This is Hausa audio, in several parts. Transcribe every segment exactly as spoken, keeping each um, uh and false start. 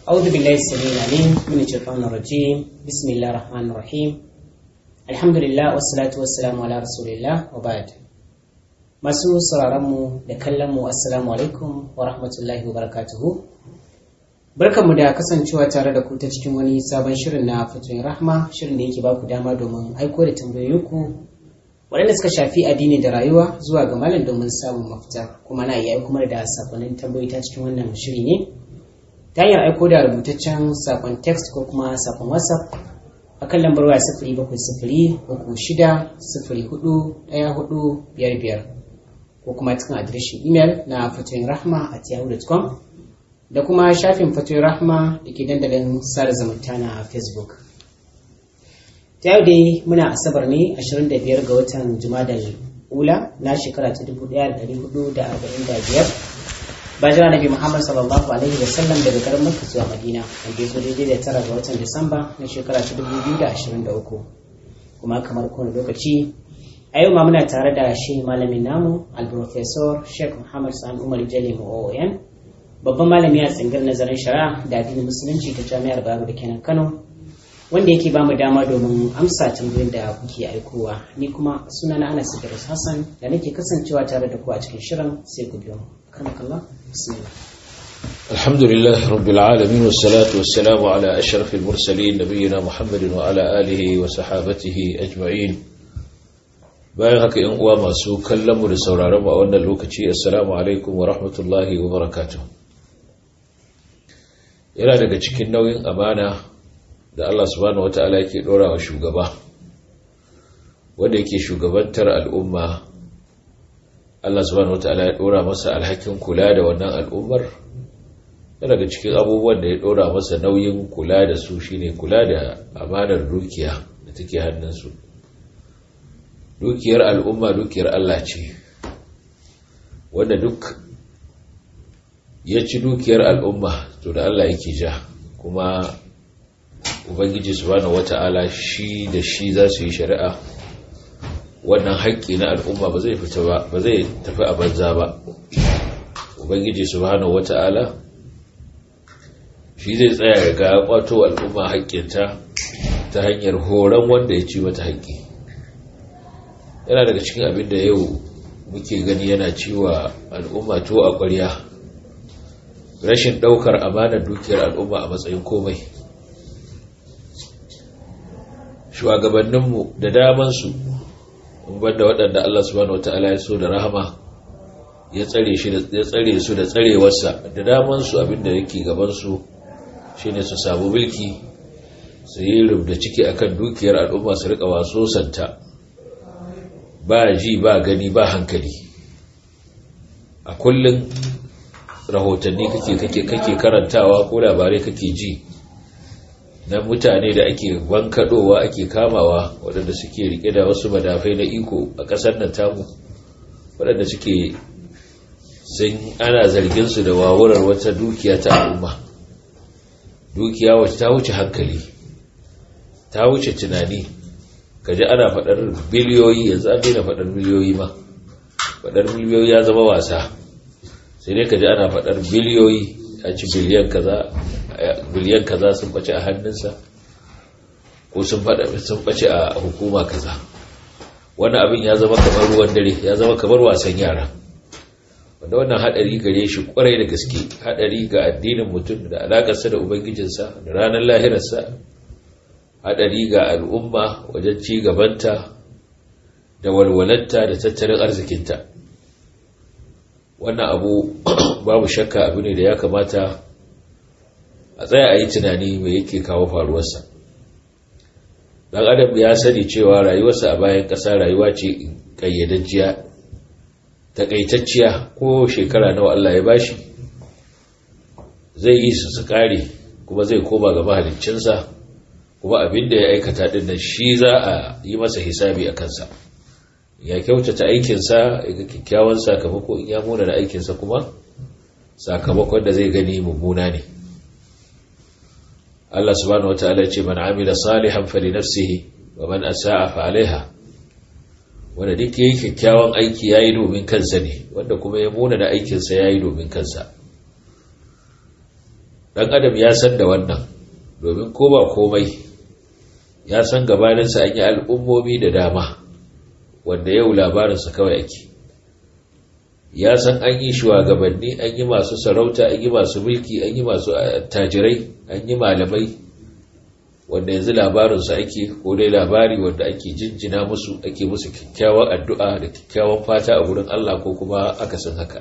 أعوذ بالله السميع العليم من الشيطان الرجيم بسم الله الرحمن الرحيم الحمد لله والصلاة والسلام على رسول الله وبعد. masu sauraronmu da kallonmu assalamu alaikum wa rahmatullahi wa barakatuhu. Barkanmu da kasancewa tare da ku ta cikin wani sabon shirin na fatoyin rahma, shirin da yake baku dama domin aiko da tambayoyinku waɗanda suka shafi addini da rayuwa zuwa ga malam domin samun mafita, kuma na iya aiko da sakonnin tambayoyi ta cikin wannan shiri ne ta hanyar aiko da rubutaccen sakon text ko kuma sakon whatsapp a kan lambar waya sifiri bakwai sifiri uku shida sifiri hudu ɗaya hudu biyar biyar ko kuma cikin adireshin imel na fatoyin rahma at yahoo dot com da kuma shafin fatoyin rahma da ke dandalin sada zumunta na facebook. Ta yau dai muna asabar ne ashirin da biyar ga watan jumadal ula na shekara ta dubu ɗaya da ɗari hudu da arba'in da biyar bayan nabi muhammad sallallahu alaihi wasallam daga garin makka zuwa madina, wanda ya zo daidai da tara ga watan disamba na shekara ta dubu biyu da ashirin da uku. Kuma kamar kowane lokaci a yau ma muna tare da shi malamin namu al-professor sheikh muhammad sani umar jali mu'o'yan, babban malami a tsangar nazarin shari'a da addinin musulunci ta jami'ar bayero da kenan kano, wanda yake ba mu dama domin amsa tambayoyin da kuke aikowa. Ni kuma sunana anas idris hassan da nake kasancewa tare da ku a cikin shirin, sai ku biyo mu. karmakallah bismillah. alhamdulillah rabbil alamin wassalatu wassalamu ala ashrafil mursalin nabiyina muhammadin wa ala alihi wa sahabatihi ajma'in. bayan haka yan uwa masu kallon mu da sauraron mu a wannan lokaci, assalamu alaikum wa rahmatullahi wa barakatuh. yana daga cikin nauyin amana da Allah subhanahu wataala yake dora wa shugaba wanda yake shugabantar al'umma. Allah subhanahu wataala ya dora masa alhakin kula da wannan al'ummar. yana daga cikin abubuwan da ya dora masa nauyin kula da su shine kula da amanar dukiya da take hannunsu. dukiyar al'umma dukiyar Allah ce, wanda duk ya ci dukiyar al'umma to da Allah yake ja, kuma ubangiji subhanahu wata'ala shi da shi za su yi shari'a. wannan haƙƙi na al'umma ba zai fita ba, ba zai tafi a banza ba. ubangiji subhanahu wata'ala shi zai tsaya ya ga kwato al'umma haƙƙinta ta hanyar horon wanda ya ci mata haƙƙi. yana daga cikin abin da yau muke gani yana ciwa al'umma to a ƙwarya, rashin ɗaukar amanar dukiyar al'umma a matsayin komai. shugabanninmu da damansu, banda waɗanda Allah subhanahu wata'ala ya so da rahama ya tsare shi ya tsare su da tsarewarsa, da damansu abin da yake gabansu shine su samu mulki, su yi rubda ciki akan dukiyar al'umma, su riƙa waso santa ba ji ba gani ba hankali. a kullum rahotanni kake kake kake karantawa ko labarai kake ji na mutane da ake bankadowa ake kamawa, waɗanda suke rike da wasu madafai na iko a ƙasar nan tamu, waɗanda suke sun ana zargin su da wawurar wata dukiya ta al'umma, dukiya wacce ta wuce hankali, ta wuce tunani. kaji ana faɗar biliyoyi, yanzu an daina faɗar miliyoyi ma, faɗar miliyoyi ya zama wasa. sai dai kaji ana faɗar biliyoyi, a ci biliyan kaza biliyan kaza sun bace a hannunsa, ko sun faɗa sun bace a hukuma kaza. wannan abin ya zama kamar ruwan dare, ya zama kamar wasan yara, wanda wannan hadari gare shi kwarai da gaske. hadari ga addinin mutum da alakarsa da ubangijinsa da ranar lahirarsa, hadari ga al'umma wajen ci gabanta da walwalarta da tattalin arzikinta. wannan abu babu shakka abu ne da ya kamata a tsaya a yi tunani mai yake kawo faruwarsa. dan adam ya sani cewa rayuwarsa a bayan ƙasa rayuwa ce ƙayyadajjiya, takaitacciya. ko shekara nawa Allah ya bashi zai yi su su kare, kuma zai koma ga mahaliccinsa, kuma abin da ya aikata din nan shi za a yi masa hisabi a kansa. ya kyautata aikinsa ya ga kyakkyawan sakamako, in ya muna da aikinsa kuma sakamakon da zai gani mummuna ne. Allah subhanahu wataala ya ce man amila salihan fali nafsihi wa man asaa fa alaiha. wanda duk yayi kyakkyawan aiki yayi domin kansa ne, wanda kuma ya muna da aikinsa yayi domin kansa. dan adam ya san da wannan, domin ko ba komai ya san gabaninsa an yi al'ummomi da dama wanda yau labarinsa kawai ake. Ya san an yi shugabanni, an yi masu sarauta, an yi masu mulki, an yi masu tajirai, an yi malamai wanda yanzu labarinsu ake, ko dai labari wanda ake jinjina musu, ake musu kyakkyawan addu'a da kyakkyawan fata a wurin Allah, ko kuma akasin haka.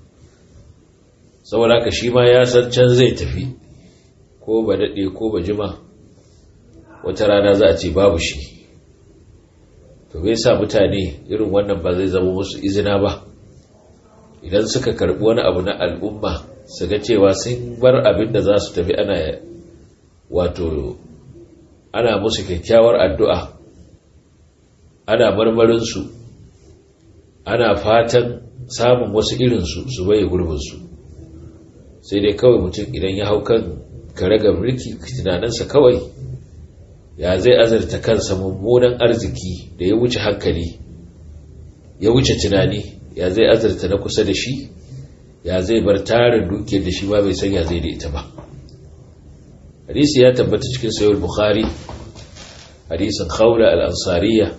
Saboda haka shi ma ya san can zai tafi, ko ba daɗe ko ba jima wata rana za a ce babu shi. To bai sa mutane irin wannan ba zai zama musu izina ba, idan suka karɓi wani abu na al'umma su ga cewa sun bar abin da za su tafi ana wato ana musu kyakkyawar addu'a, ana marmarinsu, ana fatan samun wasu irinsu su bai gurbinsu. Sai dai kawai mutum idan ya hau kan karagar mulki, tunaninsa kawai ya zai azarta kansa mummunan arziki da ya wuce hankali, ya wuce tunani, ya zai azarta na kusa da shi, ya zai bar tarin dukiyar da shi ba bai san ya zai da ita ba. Hadisi ya tabbata cikin sahih al-Bukhari, hadisin Khawla al-Ansariya,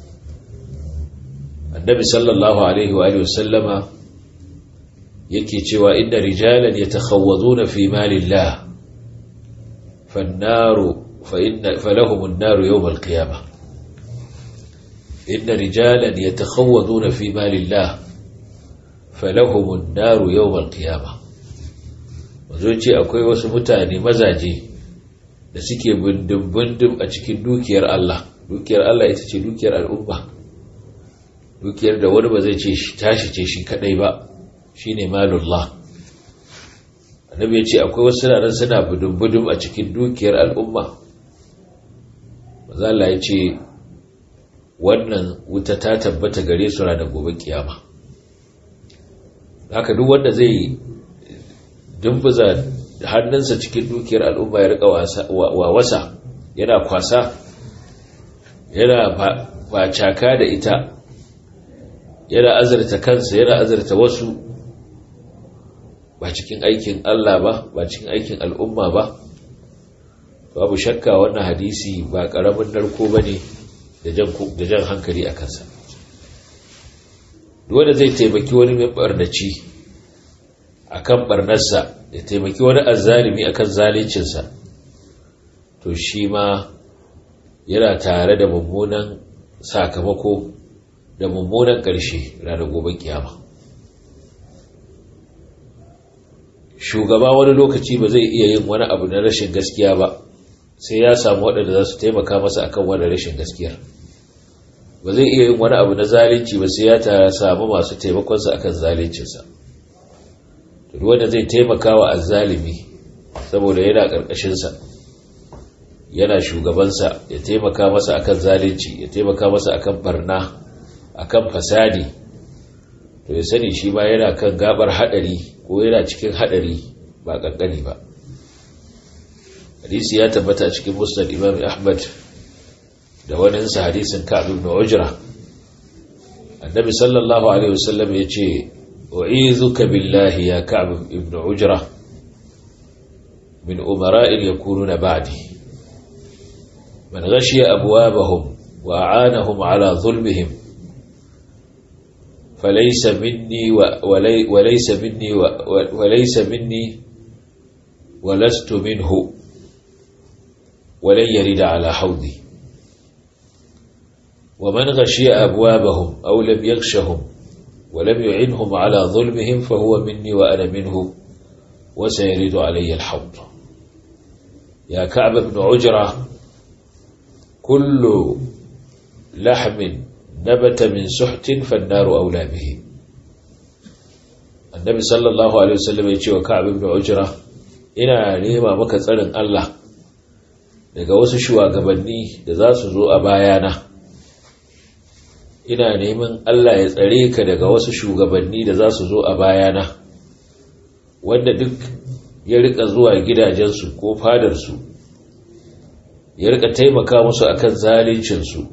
annabi sallallahu alaihi wa alihi wasallama yake cewa inna rijalan yatakhawwaduna fi malillah fan-naru fa inna falahum an-naru yawm al-qiyamah. inna rijalan yatakhawwaduna fi malillah falahum an-naru yawm al-qiyamah. wazo ce akwai wasu mutane mazaje da suke bindin-bindin a cikin dukiyar Allah. Dukiyar Allah ita ce dukiyar al'umma, dukiyar da wani ba zai ce shi tashi ce shi kadai ba, shine malullah. Annabi ya ce akwai wasu ranar suna bindin-bindin a cikin dukiyar al'umma. Maza Allah ya ce wannan wuta ta tabbata gare su ranar gobe kiyama. Haka duk wanda zai dumbuza hannunsa cikin dukiyar al'umma ya rika wasa, yana kwasa, yana bacaka da ita, yana azurta kansa, yana azurta wasu, ba cikin aikin Allah ba, ba cikin aikin al'umma ba. Babu shakka wannan hadisi ba ƙaramin narko ba ne da jan hankali a kansa. Wanda zai taimaki wani mai ɓarnaci a kan ɓarnarsa, ya taimaki wani azzalimi a kan zalincinsa, to shi ma yana tare da mummunan sakamako da mummunan ƙarshe ranar gobe kiyama. Shugaba wani lokaci ba zai iya yin wani abu na rashin gaskiya ba, sai ya samu waɗanda za su taimaka masa akan wani rashin gaskiyar. Ba zai iya yin wani abu na zalunci ba, sai ya tara samu masu taimakonsa akan zaluncinsa. Duk wanda zai taimaka wa azzalimi saboda yana ƙarƙashinsa, yana shugabansa, ya taimaka masa akan zalunci, ya taimaka masa akan barna, akan fasadi, to ya sani shi ma yana kan gabar hadari, ko yana cikin hadari ba kankani ba. Hadisi ya tabbata cikin Musnad Imam Ahmad da wani sa hadisin Ka'b ibn Ujra. Annabi sallallahu alaihi wasallam yace u'izuka billahi ya Ka'b ibn Ujra min umara'in yakununa ba'di man ghashiya abwabahum wa a'anahum ala dhulmihim فليس مني ولي وليس مني وليس مني ولست منه ولن يرد على حوضي ومن غشي أبوابهم أو لم يغشهم ولم يعنهم على ظلمهم فهو مني وأنا منه وسيرد علي الحوض. يا كعب بن عجرة كل لحم نبت من سحت فالنار أولى به. النبي صلى الله عليه وسلم يقول كعب بن عجرة ina nema maka tsarin Allah daga wasu shugabanni da za su zo a bayana. Ina neman Allah ya tsare ka daga wasu shugabanni da za su zo a bayana, wanda duk ya rika zuwa gidajensu ko fadarsu ya rika taimaka musu akan zaluncinsu,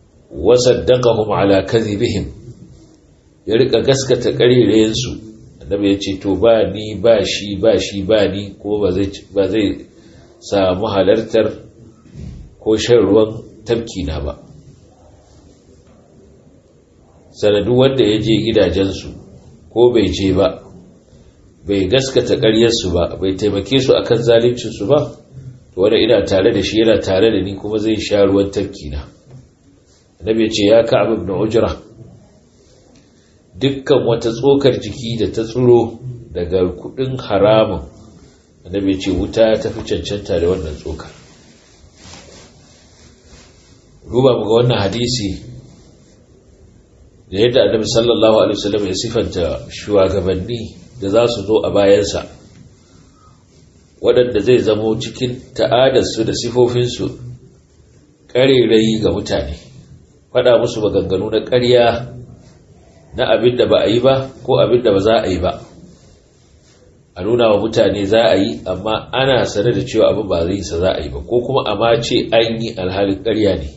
wasaddaqahum ala kadhibihim, ya rika gaskata ƙarerayensu. annabi ya ce to ba ni ba shi ba shi ba ni ko ba zai ba zai samu halartar ko shan ruwan tafki na ba. Sanadu wanda ya je gidajensu ko bai je ba, bai gaskata ƙaryarsu ba, bai taimake su akan zaluncinsu ba, to wanda ina tare da shi yana tare da ni kuma zai sha ruwan tafki na. Annabi ya ce ya Ka'ab ibn Ujra, dukkan wata tsokar jiki da ta tsiro daga kudin haramun, annabi ya ce wuta ta fi cancanta da wannan tsokar. Duba muga wannan hadisi da yadda annabi sallallahu alaihi wasallam ya sifanta shugabanni da za su zo a bayansa, waɗanda zai zamo cikin ta'adarsu da sifofinsu ƙarerayi ga mutane, faɗa musu maganganu na ƙarya na abin da ba a yi ba ko abin da ba za a yi ba, a nuna wa mutane za a yi amma ana sane da cewa abin ba zai sa za a yi ba, ko kuma a ma ce an yi alhalin ƙarya ne.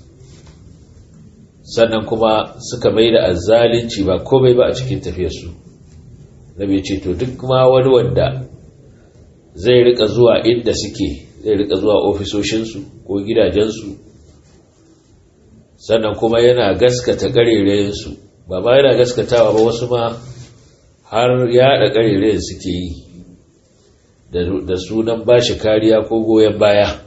Sannan kuma suka mai da azzalinci ba komai ba a cikin tafiyarsu. Nabi ce to duk ma wani wanda zai rika zuwa inda suke, zai rika zuwa ofisoshinsu ko gidajensu, sannan kuma yana gaskata ƙarerayensu, ba ma yana gaskatawa ba, wasu ma har yaɗa ƙarerayen suke yi da sunan ba shi kariya ko goyon baya,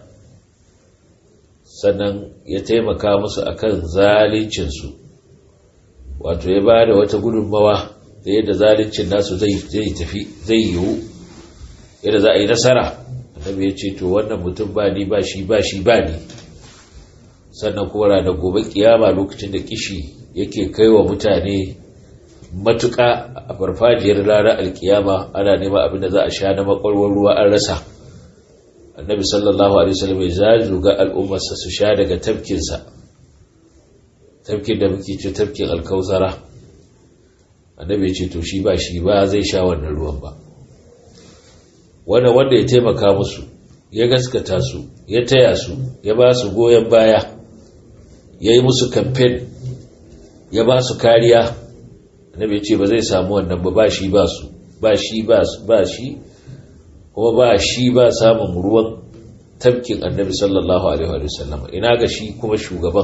sannan ya taimaka musu akan zalincinsu, wato ya ba da wata gudunmawa da yadda zalincin nasu zai tafi zai yiwu, yadda za a yi nasara. Annabi ya ce to wannan mutum ba ni ba shi ba shi ba ni. Sannan kuma ranar gobe kiyama lokacin da kishi yake kai wa mutane matuƙa a farfajiyar ranar alkiyama, ana nema abin da za a sha na makwarwar ruwa an rasa, annabi sallallahu alaihi wasallam ya zazu ga al'ummarsa su sha daga tafkinsa, tafkin da muke ce tafkin alkausara. Annabi ya ce to shi ba shi ba zai sha wannan ruwan ba. Wannan wanda ya taimaka musu, ya gaskata su, ya taya su, ya ba su goyon baya, ya yi musu campaign, ya ba su kariya, annabi ya ce ba zai samu wannan ba, ba shi ba su, ba shi ba ba shi kuma ba shi ba samun ruwan tafkin annabi sallallahu alaihi wa sallam. Ina ga shi kuma shugaban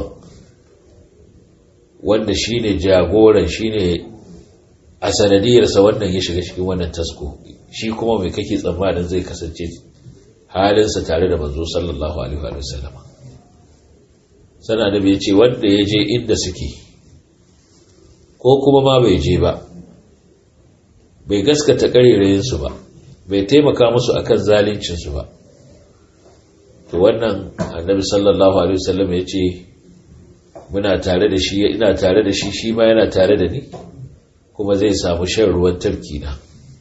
wanda shi ne jagoran, shi ne a sanadiyarsa wannan ya shiga cikin wannan tasko, shi kuma mai kake tsammanin zai kasance halinsa tare da manzo sallallahu alaihi wa sallam. Sana da bai ce wanda ya je inda suke ko kuma ma bai je ba, bai gaskata ƙarerayinsu ba, bai taimaka musu akan zalincinsu ba, to wannan annabi sallallahu alaihi wasallam ya ce muna tare da shi, ina tare da shi, shi ma yana tare da ni, kuma zai samu shan ruwan tafki na.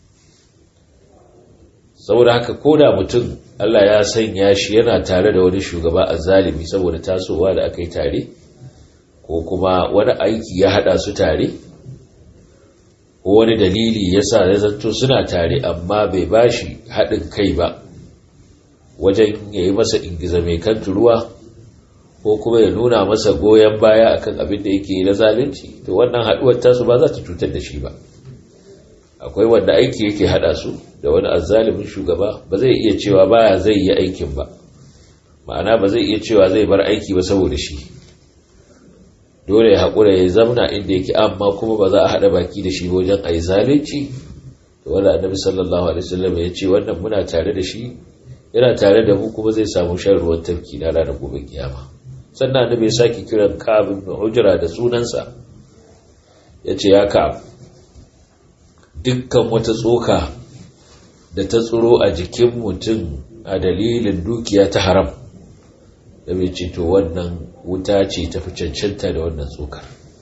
Saboda haka ko da mutum Allah ya sanya shi yana tare da wani shugaba azzalimi saboda tasowa da aka yi tare, ko kuma wani aiki ya hada su tare, ko wani dalili ya sa ya zanto suna tare, amma bai ba shi haɗin kai ba wajen ya yi masa ingiza mai kan turuwa, ko kuma ya nuna masa goyon baya akan abin da yake na zalunci, to wannan haɗuwar tasu ba za ta cutar da shi ba. Akwai wanda aiki yake haɗa su da wani azzalimin shugaba, ba zai iya cewa baya zai yi aikin ba, ma'ana ba zai iya cewa zai bar aiki ba saboda shi, dole ya haƙura ya zamna inda yake, amma kuma ba za a haɗa baki da shi wajen a yi zalunci. Da wanda annabi sallallahu alaihi wasallam ya ce wannan muna tare da shi, yana tare da mu, kuma zai samu shan ruwan tafki na ranar gobe kiyama. Sannan annabi ya sake kiran Ka'ab ibn Ujra da sunansa, ya ce ya Ka'ab, dukkan wata tsoka da ta tsiro a jikin mutum a dalilin dukiya ta haram, da bai ce to wannan wuta ce ta fi cancanta da wannan tsokar.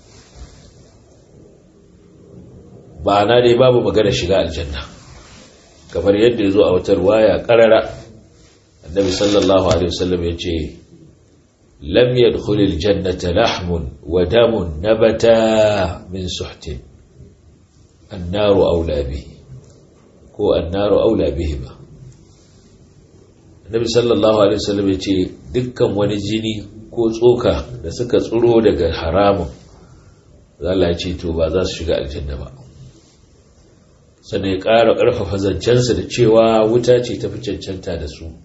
Ba na dai babu magana shiga aljanna, kamar yadda ya zo a wata ruwaya karara, annabi sallallahu alaihi wasallam ya ce lam yadkhulul jannata lahmun wa damun nabata min suhtin annaru aula bihi ko annaru aula bihi ba. Annabi sallallahu alaihi wasallam ya ce dukkan wani jini ko tsoka da suka tsiro daga haramun, Allah ya ce to ba za su shiga aljanna ba. sannan ya ƙara ƙarfafa zancensa da cewa wuta ce tafi cancanta da su.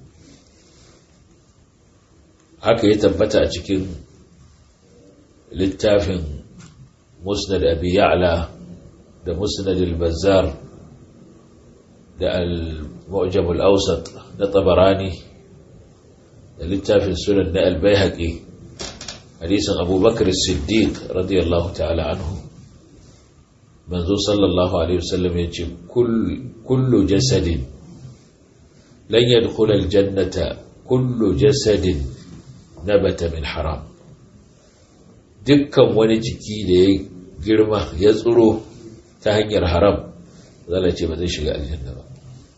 Haka ya tabbata a cikin littafin musnad abi ya'la da musnad al-bazzar da al-mu'jam al-awsat na tabarani da littafin sunan na al-baihaqi hadisin abubakar as-siddiq radiyallahu ta'ala anhu manzo sallallahu alaihi wasallam yace kullu jasadin lan yadkhula al-jannata kullu jasadin nabata min haram. Dukkan wani jiki da ya girma ya tsiro ta hanyar haram zalla ce ba zai shiga aljanna ba.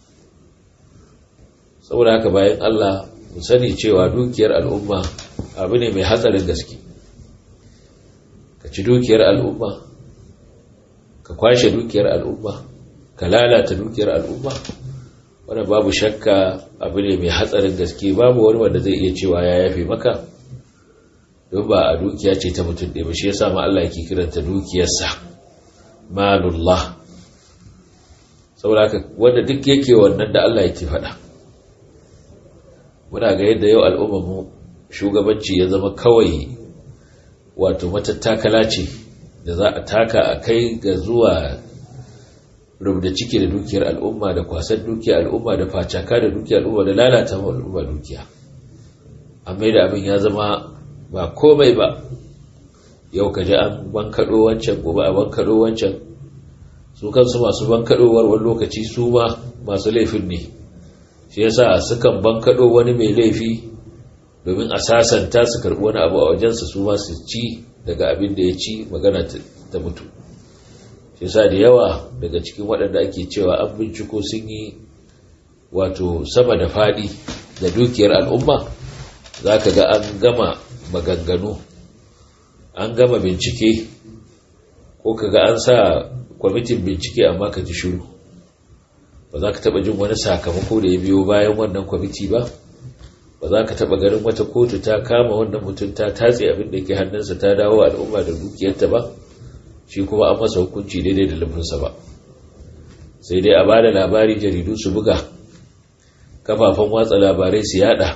Saboda haka bayan Allah mu sani cewa dukiyar al'umma abu ne mai hatsarin gaske. Ka ci dukiyar al'umma, ka kwashe dukiyar al'umma, ka lalata dukiyar al'umma, wannan babu shakka abu ne mai hatsarin gaske. Babu wani wanda zai iya cewa ya yafe maka, don ba a dukiya ce ta mutum ɗaya ba. Shi yasa ma Allah yake kiranta dukiyarsa malullah. Saboda haka wanda duk yake wannan da Allah yake faɗa. Muna ga yadda yau al'ummar mu shugabanci ya zama kawai wato matattakala ce da za a taka a kai ga zuwa rubda ciki da dukiyar al'umma, da kwasar dukiyar al'umma, da facaka da dukiyar al'umma, da lalata wa al'umma dukiya. Amma da abin ya zama ba komai ba. Yau ka ji an bankaɗo wancan, gobe a bankaɗo wancan. Su kansu masu bankaɗowar wani lokaci su ma masu laifin ne. Shi yasa sukan bankaɗo wani mai laifi domin a sasanta su karɓi wani abu a wajensa, su ma su ci daga abin da ya ci, magana ta mutu. Shi yasa da yawa daga cikin waɗanda ake cewa an binciko sun yi wato sama da faɗi da dukiyar al'umma, za ka ga an gama maganganu, an gama bincike, ko ka ga an sa kwamitin bincike amma ka ji shiru. Ba za ka taɓa jin wani sakamako da ya biyo bayan wannan kwamiti ba. Ba za ka taɓa ganin wata kotu ta kama wannan mutum ta tatse abin da ke hannunsa ta dawo al'umma da dukiyarta ba, shi kuma an masa hukunci daidai da laifinsa ba. Sai dai a ba da labari, jaridu su buga, kafafen watsa labarai su yada,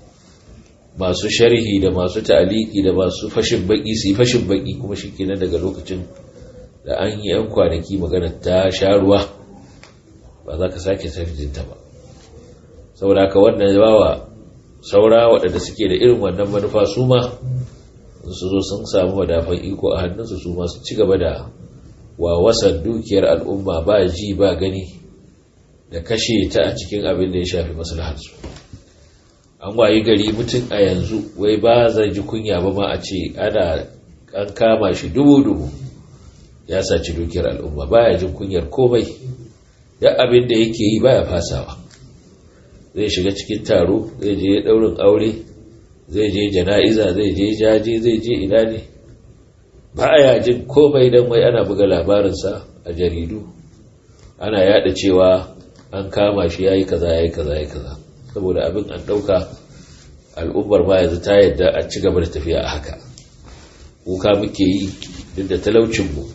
masu sharhi da masu ta'aliki da masu fashin baki su yi fashin baki, kuma shi kenan daga lokacin da an yi yan kwanaki magana ta sha ruwa ba za ka sake sarjinta ba. Saboda haka wannan yawa saura waɗanda suke da irin wannan manufa su ma su zo sun samu madafan iko a hannunsu, su ma su ci gaba da wawasan dukiyar al'umma ba ji ba gani da kashe ta a cikin abin da ya shafi maslaharsu. An wayi gari mutum a yanzu wai ba zai ji kunya ba ma a ce ana an kama shi dubu-dubu ya saci dukiyar al'umma, baya jin kunyar komai. Duk abin da yake yi baya fasawa. Zai shiga cikin taro, zai je daurin aure, zai je jana'iza, zai je jaje, zai je ina ne, baya jin komai dan wai ana buga labarinsa a jaridu, ana yada cewa an kama shi yayi kaza yayi kaza yayi kaza. Saboda abin an dauka al'ummar ma yanzu ta yadda a ci gaba da tafiya a haka. Kuka muke yi duk da talaucin mu,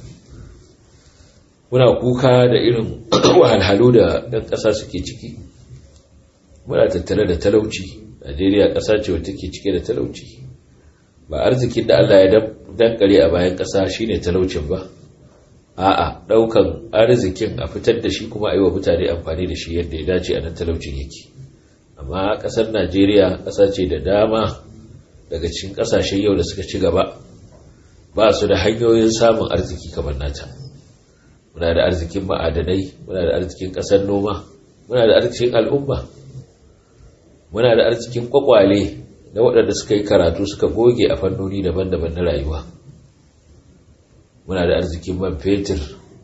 muna kuka da irin wahalhalu da ɗan ƙasa suke ciki. Muna tattare da talauci. Najeriya ƙasa ce wacce take cike da talauci. Ba arzikin da Allah ya dankare a bayan ƙasa shine talaucin ba. A'a, ɗaukan arzikin a fitar da shi kuma a yi wa mutane amfani da shi yadda ya dace, a nan talaucin yake. Amma ƙasar Najeriya ƙasa ce da dama daga cikin ƙasashen yau da suka ci gaba ba su da hanyoyin samun arziki kamar nata. Muna da arzikin ma'adanai, muna da arzikin ƙasar noma, muna da arzikin al'umma, muna da arzikin kwakwale na waɗanda suka yi karatu suka goge a fannoni daban-daban na rayuwa. Muna da arzikin man fetur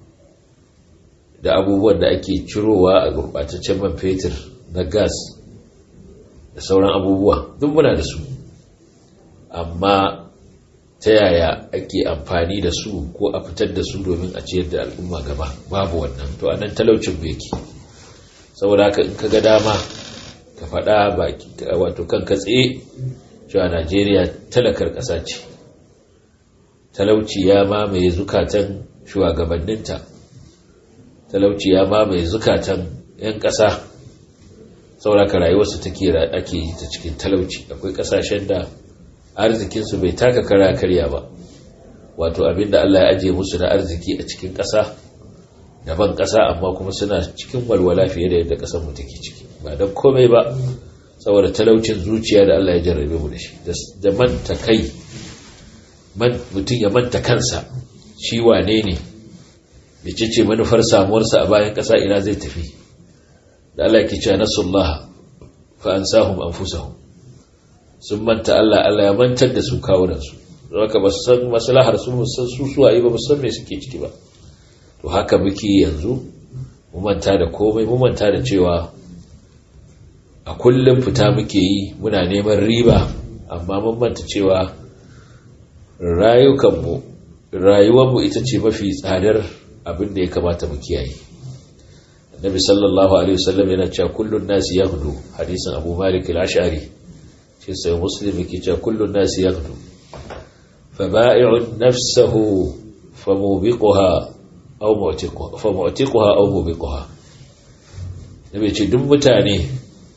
da abubuwan da ake cirowa a gurɓataccen man fetur na gas da sauran abubuwa, duk muna da su. Amma ta yaya ake amfani da su ko a fitar da su domin a ciyar da al'umma gaba? Babu wannan. To anan talaucin mu yake. Saboda haka in ka ga dama ka faɗa baki wato kan katse cewa Najeriya talakar ƙasa ce. Talauci ya mamaye zukatan shugabanninta. talauci ya mamaye zukatan 'yan ƙasa sauraka rayuwarsu take ake yi ta cikin talauci. Akwai ƙasashen da arzikinsu bai taka kara karya ba, wato abinda Allah ya ajiye musu na arziki a cikin ƙasa daban ƙasa, amma kuma suna cikin walwala fiye da yadda ƙasar mu take ciki, ba don komai ba saboda talaucin zuciya da Allah ya jarrabe mu da shi, da manta kai, mutum ya manta kansa shi wane ne, mece ce manufar samuwarsa a bayan ƙasa, ina zai tafi. Da Allah ke cewa nasullah fa ansahum anfusahum, sun manta Allah, Allah ya mantar da su kawunansu, don haka ba su san maslahar su, ba san su suwaye ba, ba san me suke ciki ba. To haka muke yanzu, mu manta da komai, mu manta da cewa a kullum fita muke yi muna neman riba, amma mun manta cewa rayukanmu rayuwarmu ita ce mafi tsadar abin da ya kamata mu kiyaye. Annabi sallallahu alaihi wasallam yana cewa kullun nasi yaghdu, hadisin Abu Malik al-Ash'ari shi sai Muslim yake cewa kullun nasi yaghdu fa ba'i'u nafsahu famubiquha aw mu'tiquha famu'tiquha aw mubiquha. Nabi ce duk mutane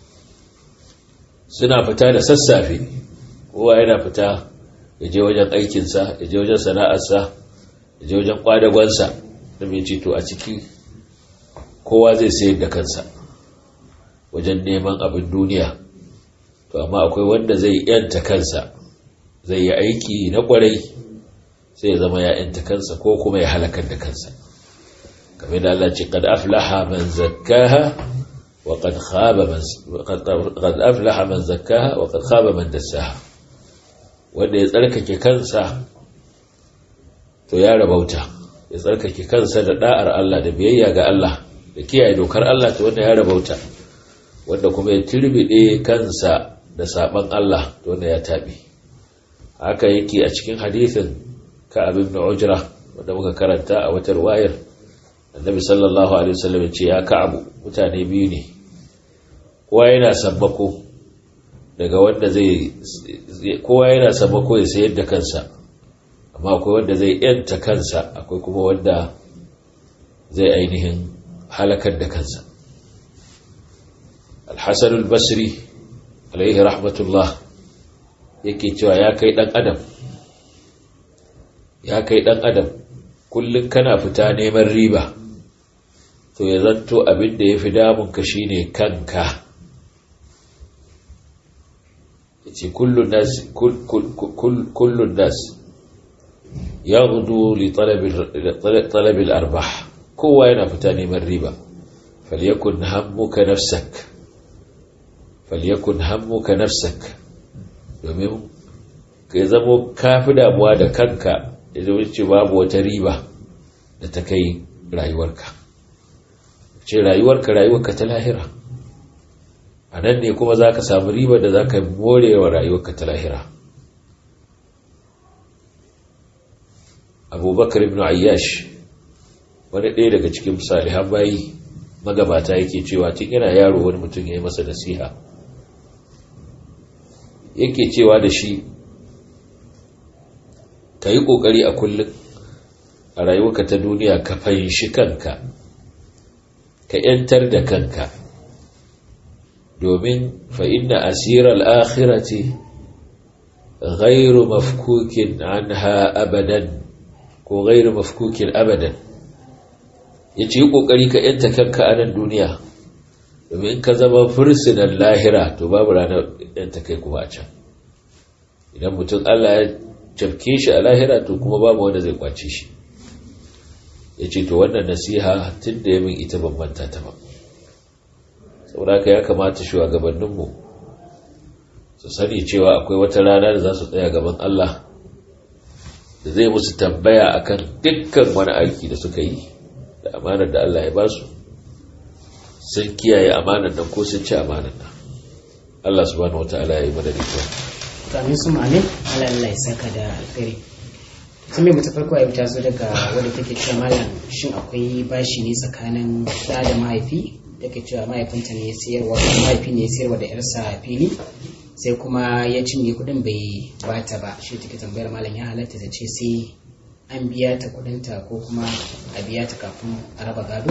suna fita da sassafe, kowa yana fita ya je wajen aikinsa, ya je wajen sana'arsa, ya je wajen kwadagonsa. Nabi ce to a ciki kowa zai sayar da kansa wajen neman abin duniya, to amma akwai wanda zai yanta kansa, zai yi aiki na kwarai sai ya zama ya yanta kansa ko kuma ya halakar da kansa. kamar da Allah ce qad aflaha man zakkaha wa qad khaba man qad aflaha man zakkaha wa qad khaba man dassaha. Wanda ya tsarkake kansa to ya rabauta, ya tsarkake kansa da da'ar Allah da biyayya ga Allah da kiyaye dokar Allah, to wanda ya rabauta. Wanda kuma ya turbide kansa da saban Allah, to wanda ya tabi. Haka yake a cikin hadisin Ka'ab ibn Ujra wanda muka karanta a wata riwayar, Annabi sallallahu alaihi wasallam ya ce ya Ka'ab, mutane biyu ne, kowa yana sabbako daga wanda zai kowa yana sabbako ya sayar da kansa, amma akwai wanda zai yanta kansa, akwai kuma wanda zai ainihin halakar da kansa. Al-Hasan al-Basri alaihi rahmatullah yake cewa ya kai dan adam ya kai dan adam kullun kana fita neman riba, to ya zanto abin da yafi damun ka shine kanka. yace kullun nas kullun nas yaghdu li talab talab al-arbah, kowa yana fita neman riba. falyakun hammuka nafsak falyakun hammuka nafsak, domin ka zamo kafi damuwa da kanka, da zama ce babu wata riba da ta kai rayuwarka. Ce rayuwarka rayuwarka ta lahira, a nan ne kuma za ka samu riba da za ka more wa rayuwarka ta lahira. Abubakar ibn Ayyash, wani ɗaya daga cikin salihan bayi magabata, yake cewa tun yana yaro wani mutum ya yi masa nasiha, yake cewa da shi ka yi ƙoƙari a kullum a rayuwarka ta duniya ka fahimci kanka, ka ‘yantar da kanka, domin fa'inna asirar al'akhirati ghairu mafkukin anha abadan ko ghairu mafkukin abadan. Ya ce yi ƙoƙari ka ‘yanta kanka a nan duniya, domin ka zama fursunan lahira to babu ranar ‘yanta kai kuma a can. Idan mutum Allah ya cafke shi a lahira to kuma babu wanda zai kwace shi. Ya ce to wannan nasiha tun da ya min ita ban manta ta ba. Sauraka ya kamata shugabanninmu su sani cewa akwai wata rana da za su tsaya gaban Allah da zai musu tambaya akan dukkan wani aiki da suka yi da amanar da Allah ya ba su, sun kiyaye amanar nan ko sun ci amanar nan. Allah subhanahu wataala ya yi mana da kyau. Kamin su malin Allah ya saka da alkhairi. Sun mai mutu farko a ta zo daga wadda take cewa malam shin akwai bashi ne tsakanin da da mahaifi, take cewa mahaifinta ne ya sayarwa mahaifi ne ya sayarwa da yarsa fili sai kuma ya cinye kudin bai bata ba, shi take tambayar malam ya halatta ta ce sai an biya ta kudinta ko kuma a biya ta kafin a raba gado?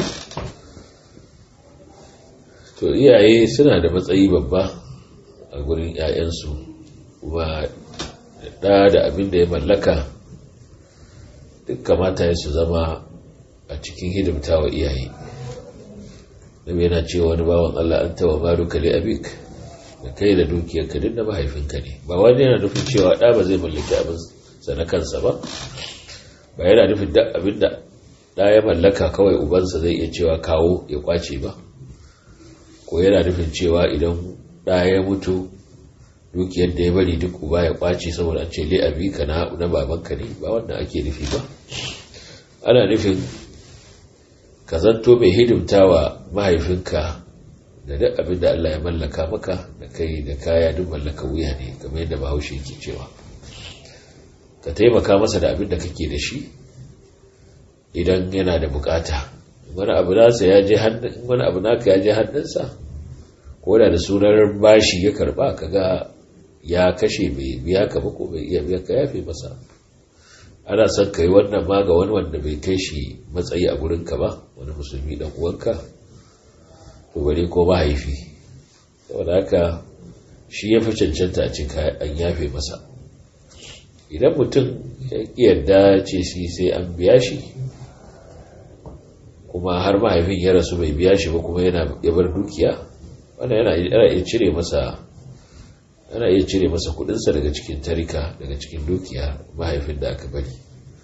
To iyaye suna da matsayi babba a gurin 'ya'yansu, kuma da da abin da ya mallaka duk kamata ya su zama a cikin hidimta wa iyaye. Nabi yana cewa wani bawan Allah, an tawa maluka li abik, da kai da dukiyarka duk da mahaifinka ne. Ba wani yana nufin cewa ɗa ba zai mallaki abin sa na kansa ba, ba yana nufin duk abin da ɗa ya mallaka kawai ubansa zai iya cewa kawo ya kwace ba, ko yana nufin cewa idan ɗa ya mutu dukiyar da ya bari duk uba ya kwace saboda an ce li abika na na babanka ne. Ba wannan ake nufi ba. Ana nufin ka zanto mai hidimta wa mahaifinka da duk abin da Allah ya mallaka maka, da kai da kaya duk mallaka wuya ne, kamar yadda Bahaushe yake cewa. Ka taimaka masa da abin da kake da shi idan yana da bukata. Wani abu nasa ya je hannun wani abu naka ya je hannunsa, ko da da sunan bashi ya karba, kaga ya kashe bai biya ka ba ko bai iya biya ka, yafe masa. Ana son kai wannan ma ga wani wanda bai kai shi matsayi a gurinka ba, wani musulmi dan uwanka, to bare ko mahaifi. Saboda haka shi ya fi cancanta a cikin an yafe masa. Idan mutum ya yarda ce shi sai an biya shi, kuma har mahaifin ya rasu bai biya shi ba, kuma yana ya bar dukiya, wannan yana iya cire masa ana iya cire masa kudinsa daga cikin tarika, daga cikin dukiya mahaifin da aka bari.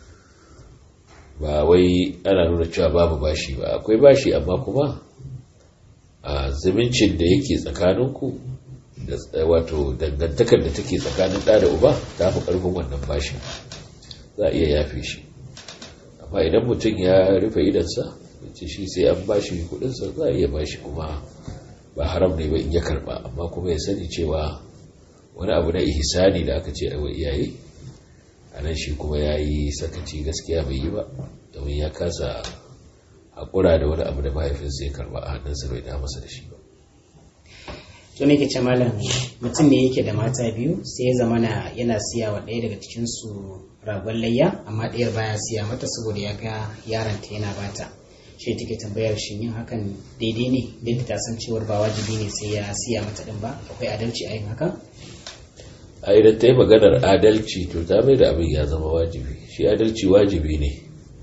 Ba wai ana nuna cewa babu bashi ba, akwai bashi, amma kuma a zumuncin da yake tsakaninku, da wato dangantakar da take tsakanin ɗa da uba ta fi ƙarfin wannan bashin, za a iya yafe shi. Amma idan mutum ya rufe idansa ce shi sai an bashi kudinsa, za a iya bashi, kuma ba haram ne ba in ya karba. Amma kuma ya sani cewa wani abu na ihsani da aka ce a wa iyaye, a nan shi kuma ya yi sakaci, gaskiya bai yi ba, domin ya kasa haƙura da wani abu da mahaifinsa ya karba a hannunsa bai da masa da shi ba. To ne ke ce malam, mutum ne yake da mata biyu, sai ya zama yana siya wa ɗaya daga cikinsu ragon layya, amma ɗayar baya siya mata saboda ya ga yaranta yana bata. Shi take tambayar shi yin hakan daidai ne, duk da ta san cewar ba wajibi ne sai ya siya mata din ba, akwai adalci a yin hakan? A idan ta yi maganar adalci, to ta mai da abin ya zama wajibi. Shi adalci wajibi ne.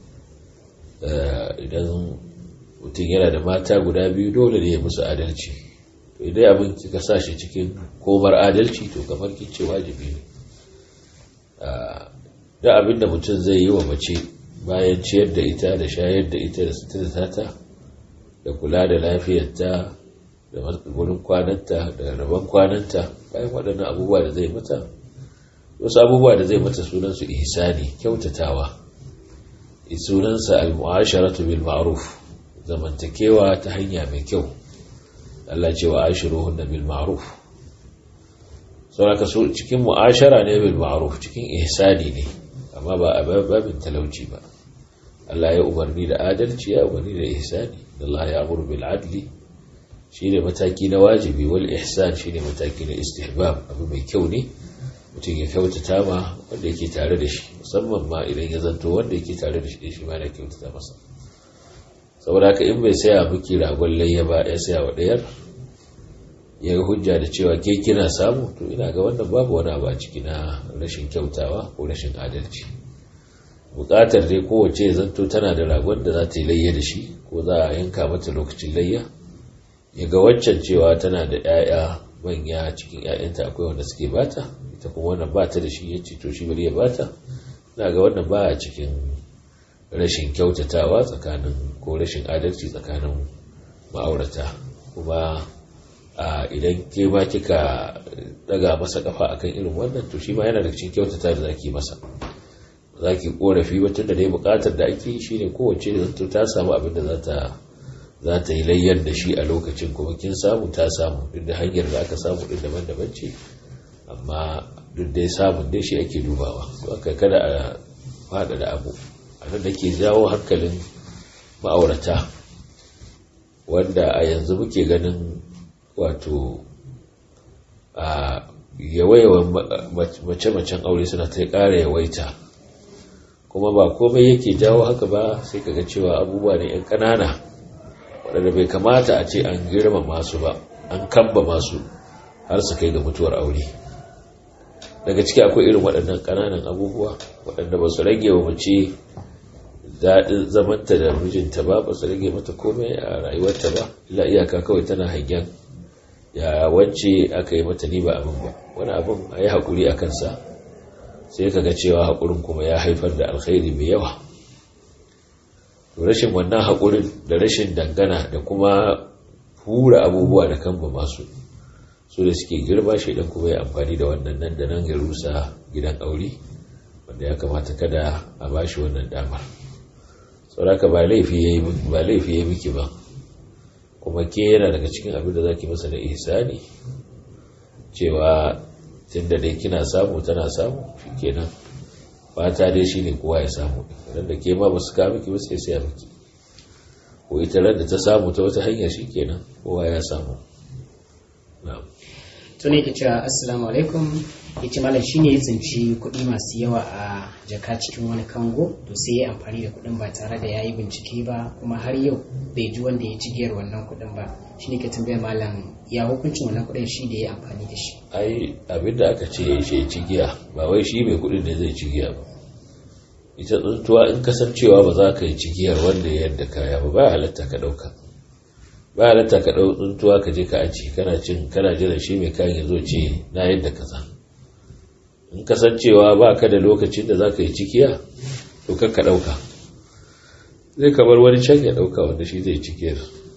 Idan mutum yana da mata guda biyu, dole ne ya musu adalci. To idan abin kika sa shi cikin komar adalci, to kamar kin ce wajibi ne. Da abin da mutum zai yi wa mace bayan ciyar da ita, da shayar da ita, da suturta ta, da kula da lafiyarta, da wurin kwananta, da rabon kwananta, bayan waɗannan abubuwa da zai mata, wasu abubuwa da zai mata sunansu ihsani, kyautatawa. Sunansa al-mu'asharatu bil ma'ruf, zamantakewa ta hanya mai kyau. Allah ce wa ashiruhunna bil ma'ruf. Saboda so cikin mu'ashara ne bil ma'ruf, cikin ihsani ne, amma ba a babin talauci ba. Allah ya umarni da adalci, ya umarni da ihsani. Allah ya amuru bil adli, shine mataki na wajibi, wal ihsan shine mataki na istihbab, abu mai kyau ne mutum ya kyautata ma wanda yake tare da shi, musamman ma idan ya zanto wanda yake tare da shi shi ma na kyautata masa. Saboda haka in bai saya miki ragon layya ba, ya saya wa ɗayar, ya ga hujja da cewa ke kina samu, to ina ga wannan babu wani abu a ciki na rashin kyautawa ko rashin adalci. Bukatar dai kowace ya zanto tana da ragon da za ta yi layya da shi, ko za a yanka mata lokacin layya. Ya ga waccan cewa tana da 'ya'ya manya, cikin 'ya'yanta akwai wanda suke bata, ita kuma wannan bata da shi, ya ce to shi bari ya bata. Ina ga wannan ba a cikin rashin kyautatawa tsakanin, ko rashin adalci tsakanin ma'aurata. Kuma idan ke ma kika daga masa kafa akan irin wannan, to shi ma yana da cikin kyautata da zaki masa. Zaki korafi wata da dai bukatar da ake shi ne kowace da ta samu abin da za ta za ta yi layyar da shi a lokacin, kuma kin samu ta samu, duk da hanyar da aka samu din daban-daban ce, amma duk dai samun dai shi ake dubawa. To aka kada a fada da abu a nan da ke jawo hankalin ma'aurata, wanda a yanzu muke ganin wato a yawayawan mace-macen aure suna ta ƙara yawaita, kuma ba komai yake jawo haka ba sai kaga cewa abubuwa ne yan ƙanana waɗanda bai kamata a ce an girmama su ba, an kamba masu har su kai ga mutuwar aure. Daga ciki akwai irin waɗannan ƙananan abubuwa waɗanda ba su rage wa mace daɗin zamanta da mijinta ba, ba su rage mata komai a rayuwarta ba, illa iyaka kawai tana hangen ya wacce aka yi mata ni ba abin ba. Wani abin a yi haƙuri a kansa sai ka ga cewa haƙurin kuma ya haifar da alkhairi mai yawa. Rashin wannan haƙurin da rashin dangana da kuma hura abubuwa da kan ba masu su da suke girma shi dan kuma ya amfani da wannan nan da nan ya rusa gidan aure, wanda ya kamata kada a bashi wannan damar. Sauraka ba laifi yayi ba laifi yayi miki ba, kuma ke yana daga cikin abin da zaki masa na ihsani cewa tunda dai kina samu tana samu shikenan, fata dai shine kowa ya samu. Dan da ke ma ba su ka miki ba sai sai miki, ko ita ran da ta samu ta wata hanya shikenan kowa ya samu. Na'am. To ne ke cewa assalamu alaikum, yace malam shine ya tsinci kuɗi masu yawa a jaka cikin wani kango, to sai ya amfani da kuɗin ba tare da yayi bincike ba, kuma har yau bai ji wanda ya ci giyar wannan kuɗin ba. Shine ke tambayar malam ya hukuncin wannan kuɗin shi da ya amfani da shi. Ai abinda aka ce ya shi ci giya ba wai shi mai kuɗin ne zai ci giya ba. Ita tsuntuwa in kasancewa ba za ka yi cigiyar wanda ya yadda kaya ba, ba halatta ka ɗauka. Ba halatta ka ɗau tsuntuwa ka je ka aji kana cin kana jira shi mai kayan ya zo ce na yadda kaza. In kasancewa ba ka da lokacin da za ka yi cikiya to kan ka ɗauka, zai kamar wani can ya ɗauka wanda shi zai cikiyar.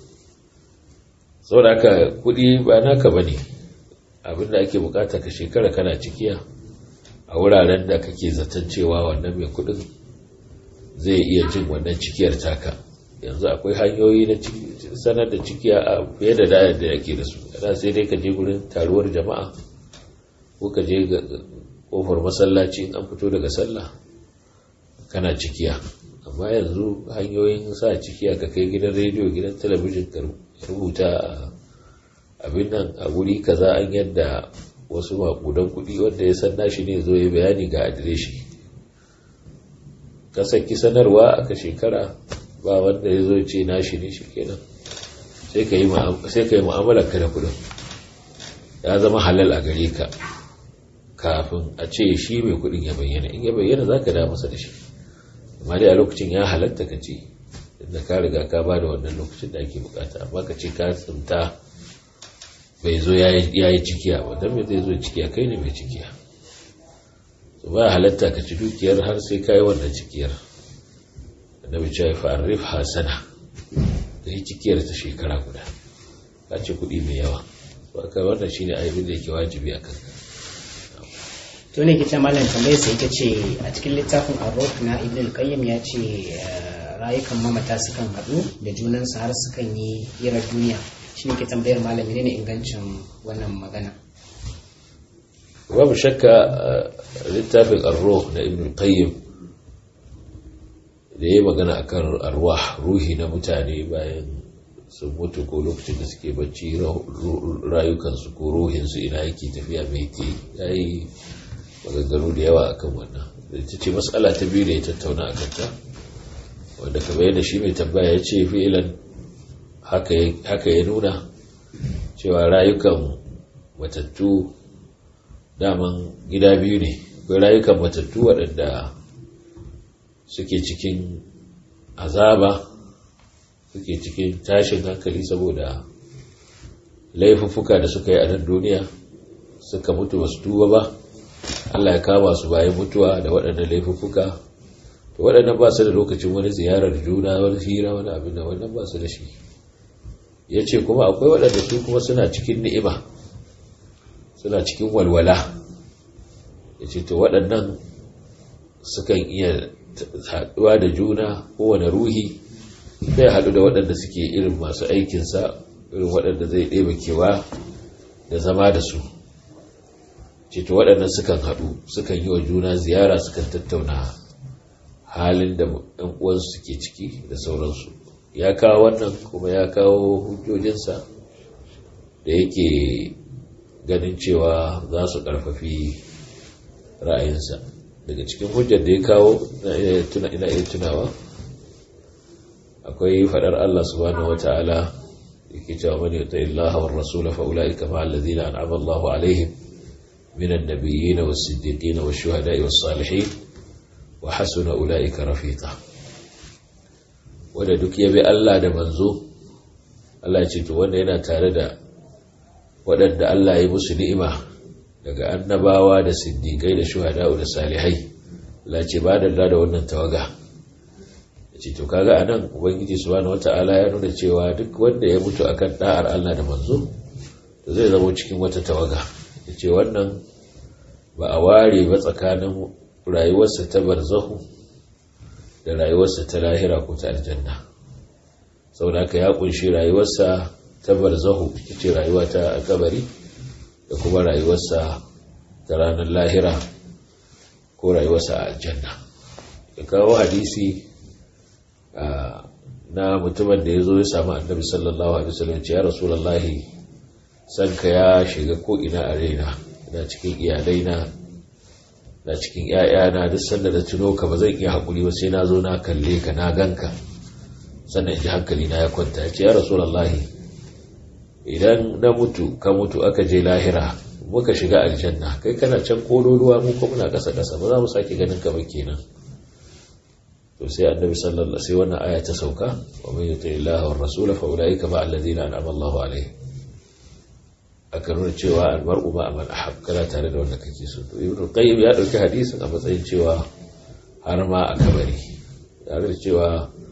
Saboda haka kuɗi ba naka ba ne, abinda ake bukata ka shekara kana cikiya a wuraren da kake zaton cewa wannan mai kuɗin zai iya jin wannan cikiyar taka. Yanzu akwai hanyoyi na sanar da cikiya a fiye da dayar da yake da su. Yana sai dai ka je gurin taruwar jama'a ko ka je kofar masallaci in an fito daga sallah kana cikiya. Amma yanzu hanyoyin sa cikiya ka kai gidan rediyo, gidan talabijin, ka rubuta abin nan a guri kaza an yadda wasu makudan kuɗi wanda ya san nashi ne zo ya bayani ga adireshi. Ka saki sanarwa aka shekara ba wanda ya zo ce nashi ne shi kenan, sai ka yi mu'amalar ka da kudin, ya zama halal a gare ka kafin a ce shi mai kudin ya bayyana. In ya bayyana za ka da masa da shi, amma dai a lokacin ya halatta ka ce da ka riga ka ba da wannan lokacin da ake bukata. Amma ka ce ka tsinta bai zo ya yi cikiya ba, don mai zai zo cikiya, kai ne mai cikiya. Ba halatta ka ci dukiyar har sai ka yi wannan cikiyar. Annabi ce ya fa'arif hasana da yi cikiyar ta shekara guda, ka ce kuɗi mai yawa. Baka wannan shi ne aibin da yake wajibi a kanka. To ne ke ce malam tambayar sai ita ce a cikin littafin Ar-Ruh na Ibn al-Qayyim ya ce rayukan mamata sukan haɗu da junansu har sukan yi hirar duniya. Shi ne ke tambayar malam ne ingancin wannan magana. Babu shakka littafin Ar-Ruh na Ibn al-Qayyim da ya magana akan arwah, ruhi na mutane bayan sun mutu ko lokacin da suke bacci, rayukansu ko ruhinsu ina yake tafiya mai ke, ya yi maganganu da yawa akan wannan. Da ita ce matsala ta biyu da ya tattauna a kanta, wanda kamar yadda shi mai tambaya ya ce fi'ilan haka ya nuna cewa rayukan matattu daman gida biyu ne. Akwai rayukan matattu waɗanda suke cikin azaba, suke cikin tashin hankali saboda laifuffuka da suka yi a nan duniya, suka mutu ba su tuba ba, Allah ya kama su bayan mutuwa da waɗannan laifuffuka. To waɗannan ba su da lokacin wani ziyarar juna, wani hira, wani abin da wannan ba su da shi. Ya ce kuma akwai waɗanda su kuma suna cikin ni'ima, suna cikin walwala. Ya ce to waɗannan sukan iya haɗuwa da juna, kowane ruhi zai haɗu da waɗanda suke irin masu aikinsa, irin waɗanda zai ɗeba kewa da zama da su. Ceto waɗannan sukan haɗu, sukan yi wa juna ziyara, sukan tattauna halin da ɗan uwansu suke ciki da sauransu. Ya kawo wannan kuma ya kawo hujjojinsa da yake ganin cewa za su ƙarfafi ra'ayinsa. daga cikin hujjar da ya kawo ina iya tunawa akwai fadar Allah subhanahu wata'ala yake cewa man yuti Allah war rasul fa ulaika ma alladhina an'ama Allahu alaihim minan nabiyyin was siddiqin wash shuhada'i was salihin wa hasuna ulaika rafiqa. Wanda duk yabi Allah da manzo Allah ya ce to wanda yana tare da waɗanda Allah ya musu ni'ima daga annabawa da siddiqai da shuhada'u da salihai. Allah ya ce ba da da wannan tawaga. Ce to kaga anan ubangiji subhanahu wataala ya nuna cewa duk wanda ya mutu akan da'ar Allah da manzo to zai zama cikin wata tawaga. Yace wannan ba a ware ba tsakanin rayuwarsa ta barzahu da rayuwarsa ta lahira ko ta aljanna. Saboda haka ya kunshi rayuwarsa ta barzahu ita rayuwa ta kabari da kuma rayuwarsa ta ranar lahira ko rayuwarsa a aljanna. Ya kawo hadisi na mutumin da ya zo ya samu annabi sallallahu alaihi wasallam ya rasulullahi sanka ya shiga ko ina a raina, ina cikin iyalaina na cikin ƴaƴana, duk sanda da tuno ka ba zan iya hakuri ba sai na zo na kalle ka na ganka sannan ji hankali na ya kwanta. Ya ce ya rasulullahi idan na mutu ka mutu aka je lahira muka shiga aljanna kai kana can kololuwa mu ko muna kasa kasa ba za mu sake ganin ka ba kenan. to sai annabi sallallahu alaihi wannan aya ta sauka wa man yuti illaha war rasul fa ulaika ma alladhina an'ama Allahu alaihim. aka nuna cewa almar'u ma man ahab, kana tare da wanda kake so. to ibnu qayyim ya dauki hadisin a matsayin cewa har ma a kabari, tare da cewa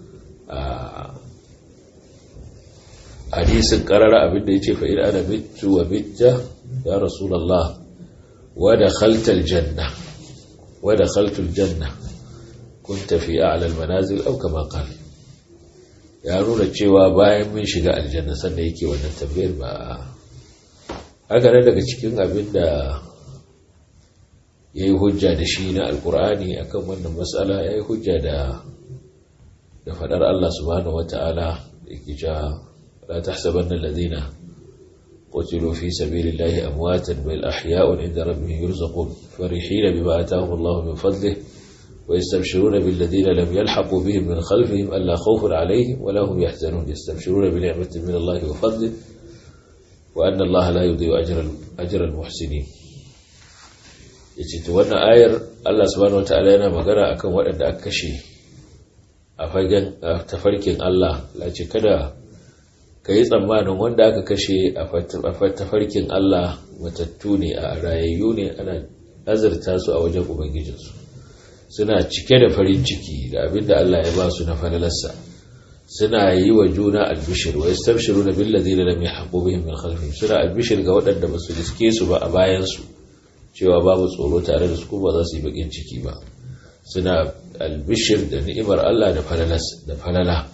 hadisin karara abinda yace fa in ana mitu wa mitta ya rasulullah wa dakhalta aljanna wa dakhaltu aljanna kunta fi a'la almanazil aw kama qala. ya nuna cewa bayan mun shiga aljanna sannan yake wannan tambayar ba haka ne. daga cikin abinda yayi hujja da shi na alqur'ani akan wannan mas'ala yayi hujja da da fadar Allah subhanahu wataala yake cewa la tahsabanna alladhina qutilu fi sabilillahi amwatan bal ahya'un 'inda rabbihim yurzaqun farihina bima ataahum Allahu min fadlihi ويستبشرون بالذين لم يلحقوا بهم من خلفهم ألا خوف عليهم ولا هم يحزنون يستبشرون بنعمة من الله وفضله وأن الله لا يضيع أجر أجر المحسنين. yace to wannan ayar Allah subhanahu wataala yana magana akan waɗanda aka kashe a fagen tafarkin Allah. Lace kada kai tsammanin wanda aka kashe a tafarkin Allah matattu ne, a rayayyu ne, ana azurta su a wajen ubangijinsu, suna cike da farin ciki da abinda Allah ya ba su na falalarsa, suna yi wa juna albishir wa yastabshiruna bil ladina lam yahqu bihim min khalfihim, suna albishir ga waɗanda ba su riske su ba a bayan su cewa babu tsoro tare da su kuma za su yi bakin ciki ba. Suna albishir da ni'imar Allah da falalas da falala.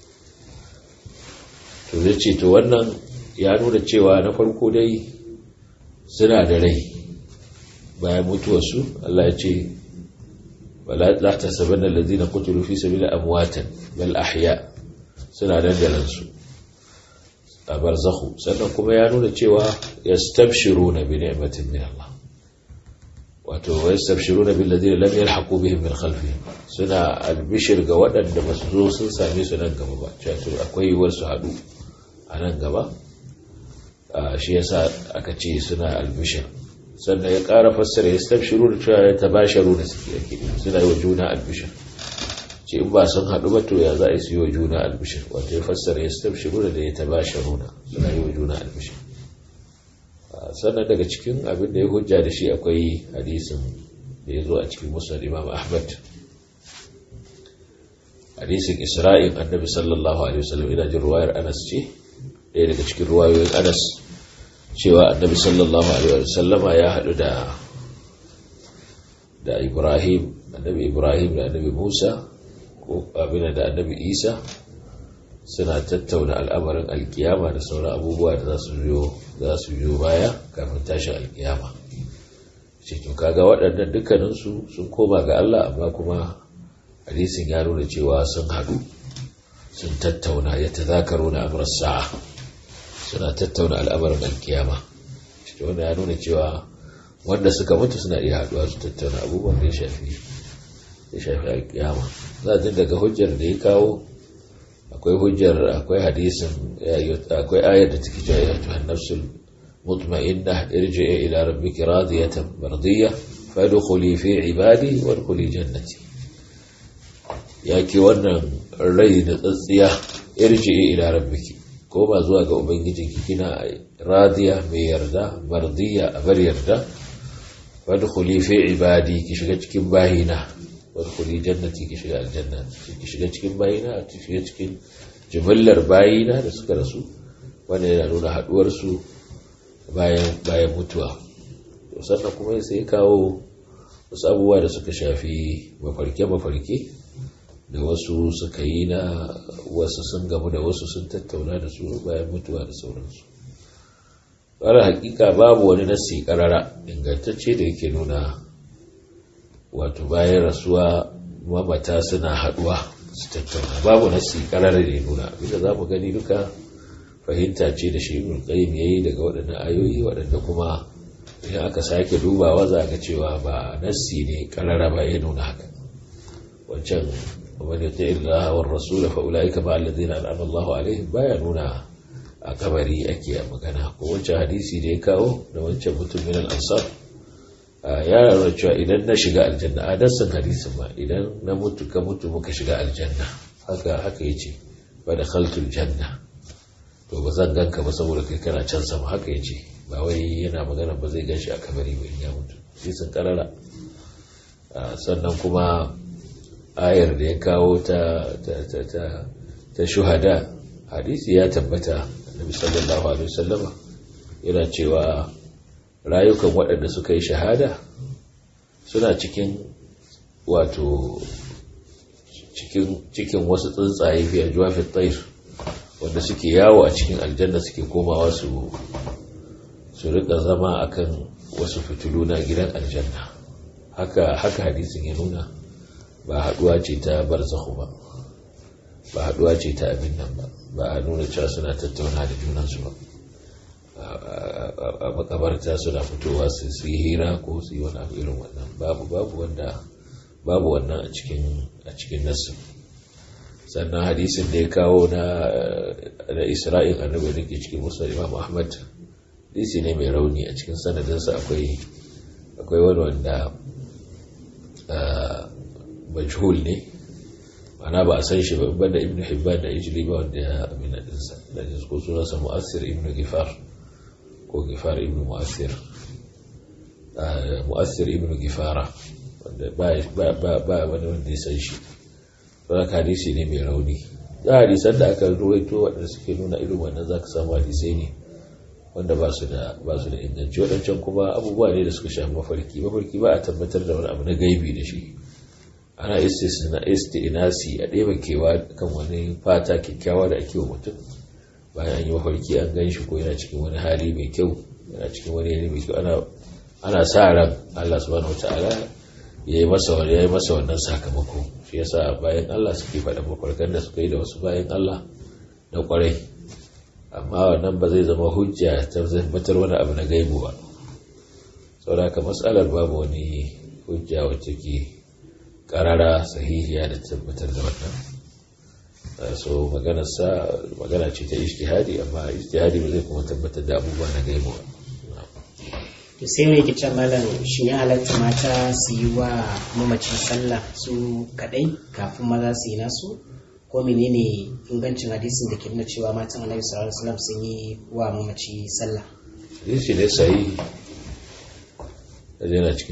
to yace to wannan ya nuna cewa na farko dai suna da rai bayan mutuwarsu. Allah ya ce ولا لا تحسبن الذين قتلوا في سبيل امواتا بل احياء, suna dandalan su a barzakhu. sannan kuma ya nuna cewa yastabshiruna bi ni'matin min Allah, wato yastabshiruna bil ladina lam yalhaqu bihim min khalfihim, suna albishir ga waɗanda ba su zo sun same su nan gaba ba, cewa akwai yiwuwar su haɗu a nan gaba. shi yasa aka ce suna albishir. sannan ya ƙara fassara ya stabshiru da cewa ya tabasharu da suke yake suna yi wa juna albishir. ce in ba sun haɗu ba to ya za a yi su yi wa juna albishir, wato ya fassara ya stabshiru da ya tabasharu da suna yi wa juna albishir. sannan daga cikin abin da ya hujja da shi akwai hadisin da ya zo a cikin musnad Imam Ahmad, hadisin Isra'il annabi sallallahu alaihi wasallam. ina jin ruwayar Anas ce, ɗaya daga cikin ruwayoyin Anas, cewa annabi sallallahu alaihi wasallama ya haɗu da da Ibrahim, annabi Ibrahim da annabi Musa ko abin da annabi Isa, suna tattauna al'amarin alkiyama da sauran abubuwa da za su biyo za su biyo baya kafin tashin alkiyama. ce to kaga waɗannan dukkaninsu sun koma ga Allah, amma kuma hadisin ya nuna cewa sun haɗu sun tattauna ya tazakaruna amras sa'a, suna tattauna al'amarin alkiyama. wanda ya nuna cewa wanda suka mutu suna iya haduwa su tattauna abubuwan da ya shafi ya shafi alkiyama. za a daga hujjar da ya kawo akwai hujjar akwai hadisin akwai ayar da take cewa ya tuhan nafsul mutma'inna irji'i ila rabbiki radiyatan mardiyya fadkhuli fi ibadi wadkhuli jannati. yake wannan rai da tsatsiya irji'i ila rabbiki, ko ba zuwa ga ubangijinki kina radiya mai yarda mardiyya a bar yarda, wadkhuli fi ibadi ki shiga cikin bayina, wadkhuli jannati ki shiga aljanna, ki shiga cikin bayina ki shiga cikin jimillar bayina da suka rasu. wannan yana nuna haduwar su bayan bayan mutuwa. to sannan kuma sai kawo wasu abubuwa da suka shafi mafarke mafarke da wasu suka yi na wasu sun gamu da wasu sun tattauna da su bayan mutuwa da sauransu. ƙarar hakika babu wani nasi ƙarara ingantacce da yake nuna wato bayan rasuwa mamata suna haɗuwa su tattauna. babu nasi ƙarara da ya nuna. abinda za mu gani duka fahimta ce da shi ibn qayyim yayi daga waɗannan ayoyi, waɗanda kuma idan aka sake dubawa za ga cewa ba nasi ne ƙarara ba ya nuna haka. wancan ومن يطع الله والرسول فاولئك مع الذين انعم الله عليهم baya nuna a kabari ake magana. ko wancan hadisi da ya kawo da wancan mutum min al-ansar ya nuna cewa idan na shiga aljanna, a dassan hadisin ma idan na mutu ka mutu muka shiga aljanna, haka haka yace ba da khaltul janna, to ba zan ganka ba saboda kai kana can sama, haka yace. ba wai yana magana ba zai ganshi a kabari ba in ya mutu, sai sun karara. sannan kuma ayar da ya kawo ta ta ta ta, ta shuhada, hadisi ya tabbata Annabi sallallahu alaihi wasallama yana cewa rayukan waɗanda suka yi shahada suna cikin wato cikin cikin wasu tsuntsaye fi ajwafi at-tayr wanda suke yawo a cikin aljanna, suke komawa su su rika zama akan wasu fitilu na gidan aljanna. haka haka hadisin ya nuna. ba haduwa ce ta barzakhu ba, ba haduwa ce ta abin nan ba, ba a nuna cewa suna tattauna da junansu ba. a makabarta suna fitowa su yi hira ko su yi wani abu irin wannan, babu babu wanda babu wannan a cikin a cikin nasu. sannan hadisin da ya kawo na da Isra'il annabi da ke cikin Musnad Imam Ahmad, hadisi ne mai rauni. a cikin sanadinsa akwai akwai wani wanda majhul ne, ana ba a san shi ba, banda ibnu hibban da ijli ba wanda ya amina dinsa da ko sunansa mu'assir ibnu gifar ko gifar ibnu mu'assir mu'assir ibnu gifara, wanda ba ba ba wani wanda ya san shi. saboda hadisi ne mai rauni. da hadisan da aka ruwaito wanda suke nuna irin wannan zaka samu hadisai ne wanda ba su da ba su da inganci. wadancan kuma abubuwa ne da suka shafi mafarki. mafarki ba a tabbatar da wani abu na gaibi da shi. ana istisna istinasi a ɗeba kewa kan wani fata kyakkyawa da ake wa mutum bayan an yi mafarki an gan shi ko yana cikin wani hali mai kyau, yana cikin wani yanayi mai kyau, ana ana sa ran Allah subhanahu wataala ya yi masa wani ya yi masa wannan sakamako. shi yasa bayan Allah suke faɗa mafarkan da suka yi da wasu bayan Allah na kwarai, amma wannan ba zai zama hujja ta tabbatar wani abu na gaibu ba. saboda haka mas'alar babu wani hujja wacce ke karara sahihiya da tabbatar da wannan. so magana sa magana ce ta ijtihadi, amma ijtihadi ba zai kuma tabbatar da abubuwa na gaibu ba. to sai mai kicin malam, shi ya halatta mata su yi wa mamaci sallah su kadai kafin maza su yi nasu, ko menene ingancin hadisin da ke nuna cewa matan Annabi sallallahu alaihi wasallam sun yi wa mamaci sallah? Hadisi ne sai yana cikin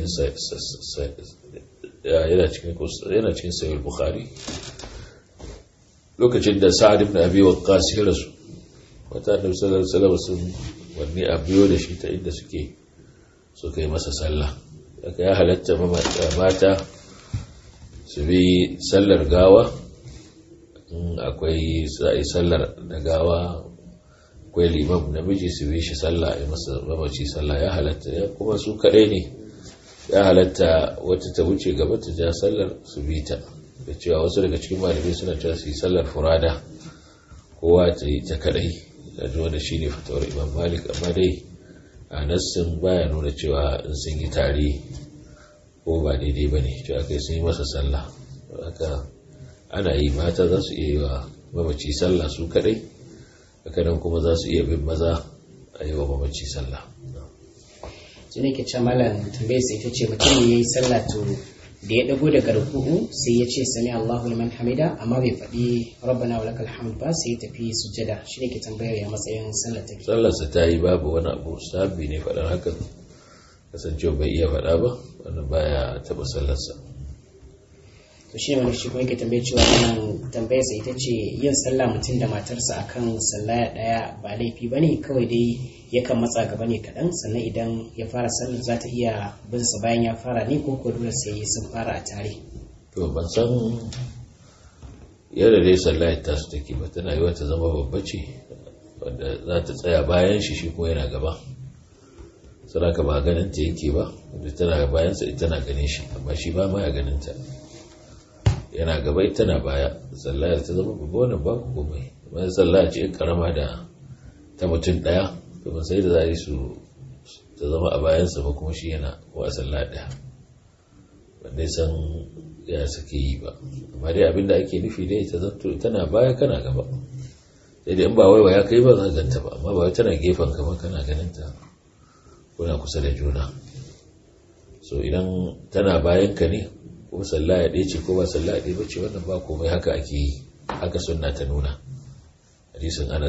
yana cikin yana cikin sahih bukhari. lokacin da Sa'ad ibn Abi Waqqas ya rasu, wata Annabi sallallahu alaihi wasallam sun wani abiyo da shi ta inda suke suka yi masa sallah. daga ya halatta mata su bi sallar gawa, in akwai sai sallar da gawa akwai limam namiji su bi shi sallah, ya masa mamaci sallah, ya halatta. kuma su kadai ne ya halatta wata ta wuce gaba ta ja sallar su bi ta, da cewa wasu daga cikin malamai suna cewa su yi sallar furada, kowa ta yi ta kadai, da zuwa da shi ne fatawar Imam Malik. amma dai a nassin baya nuna cewa in sun yi tare ko ba daidai ba ne cewa kai sun yi masa sallah haka ana yi mata za su iya yi wa mamaci sallah su kadai haka nan kuma za su iya bin maza a yi wa mamaci sallah. su ne ke ce malam tambayar sai ta ce mutum ne ya yi sallah to da ya dago daga ruku'u sai ya ce sami Allahu liman hamida amma bai faɗi rabbana walakal hamd ba sai ya tafi sujjada shi ne ke tambayar ya matsayin sallar take. Sallarsa ta yi babu wani abu sabi ne faɗar hakan kasancewa bai iya faɗa ba wannan baya taɓa sallarsa. to shi ne wani shi kuma yake tambayar cewa wannan tambayar sai ita ce yin sallah mutum da matarsa akan sallaya ɗaya ba laifi ba ne kawai dai yakan matsa gaba ne kaɗan sannan idan ya fara sallar za ta iya bin sa bayan ya fara ne ko ko dole sai sun fara a tare. to ban san yadda dai sallar ta su take ba tana yi wata zama babba ce wanda za ta tsaya bayan shi shi kuma yana gaba saraka ba ganin ta yake ba wanda tana bayan sa ita na ganin shi amma shi ba ma ya ganin ta yana gaba ita na baya sallar ta zama babba wannan ba ku komai amma sallar ce karama da ta mutum daya to sai da za a yi su ta zama a bayansa ba kuma shi yana wa sallah ɗaya wanda ya san ya suke yi ba amma dai abinda ake nufi dai ta zanto tana baya kana gaba sai da in ba waiwa ya kai ba za ganta ba amma ba tana gefen kama kana ganin ta kuna kusa da juna so idan tana bayan ka ne ko sallah ya ɗaya ce ko ba sallah ya ɗaya ba ce wannan ba komai haka ake yi haka sunna ta nuna hadisin Anas